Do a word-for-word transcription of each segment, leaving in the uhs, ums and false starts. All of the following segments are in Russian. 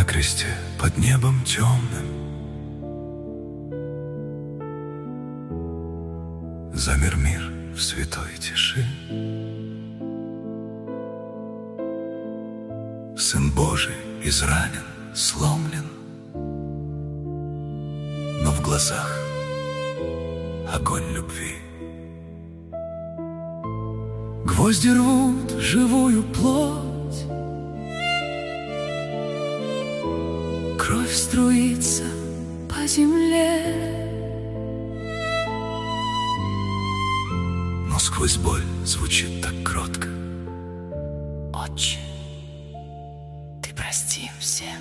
кресте под небом темным замер мир в святой тиши. Сын Божий изранен, сломлен, но в глазах огонь любви. Гвозди рвут живую плоть, кровь струится по земле, но сквозь боль звучит так кротко: Отче, Ты прости всем.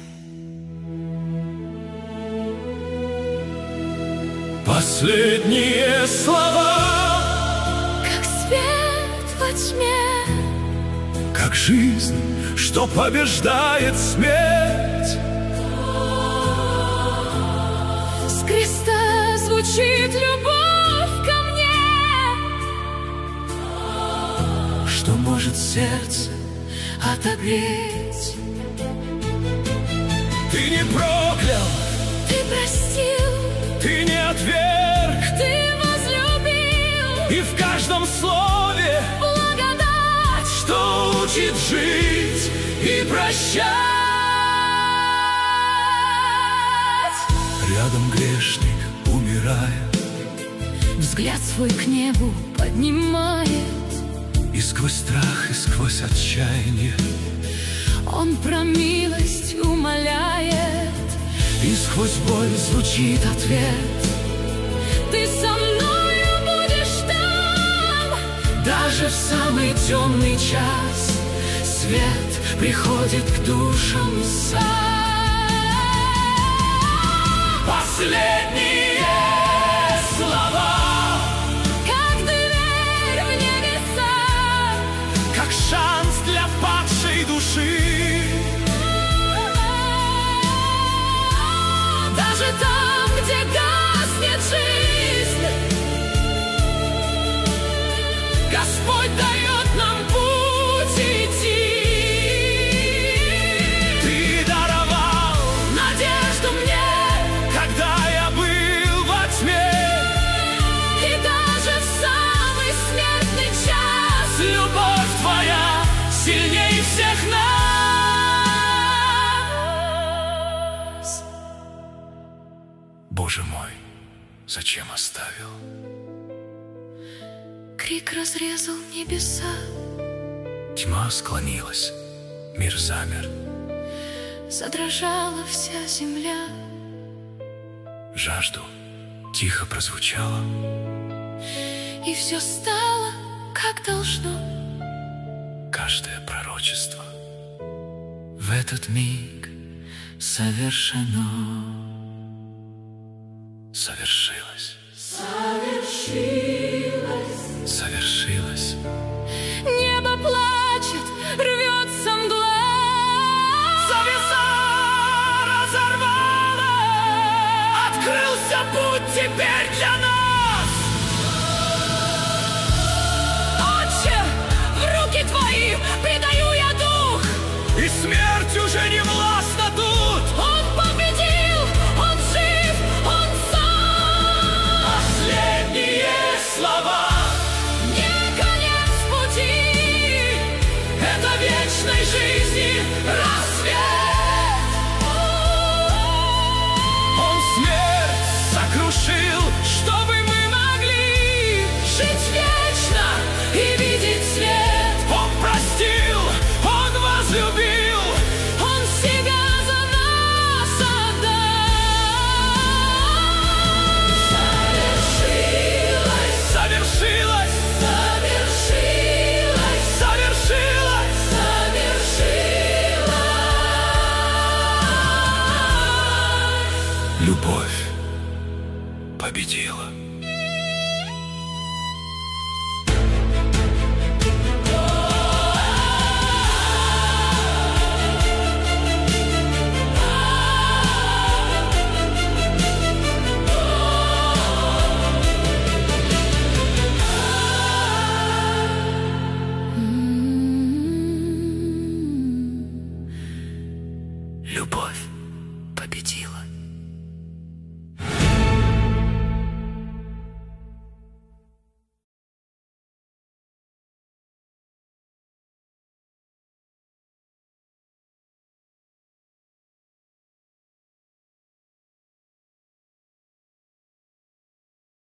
Последние слова, Как свет во тьме, как жизнь, что побеждает смерть. с креста звучит любовь ко мне. Что может сердце отогреть? Ты не проклял, Ты простил, ты не отверг, Ты возлюбил, и в каждом слове благодать, что учит жить и прощать. Рядом грешник умирает, взгляд свой к небу поднимает. и сквозь страх, и сквозь отчаяние, Он про милость умоляет, и сквозь боль звучит ответ. Ты со мною будешь там. Даже в самый темный час свет приходит к душам сам. Последние слова, Как дверь в небеса, как шанс для падшей души. даже там, где гаснет жизнь, Господь дает нам путь идти. Ты даровал надежду мне, когда я был во тьме, и даже в самый смертный час любовь твоя сильней всех нас. Боже мой, зачем оставил? крик разрезал небеса, Тьма склонилась, мир замер, задрожала вся земля, жажду тихо прозвучало. и все стало, как должно. Каждое пророчество в этот миг совершено. Совершилось. Совершилось. Небо плачет, рвется мгла. Завеса разорвала, открылся путь теперь для нас. Отче, в руки твои предаю я дух. И смерть уже не властна тут. Он победил, он жив, он сам. Последние слова, Не конец пути, это вечной жизни рассвет. Он смерть сокрушил, чтобы мы могли жить вечно и видеть свет. Он простил, он возлюбил, он себя за нас отдал. совершилось, совершилось, Совершилось, совершилось, совершилось. победила.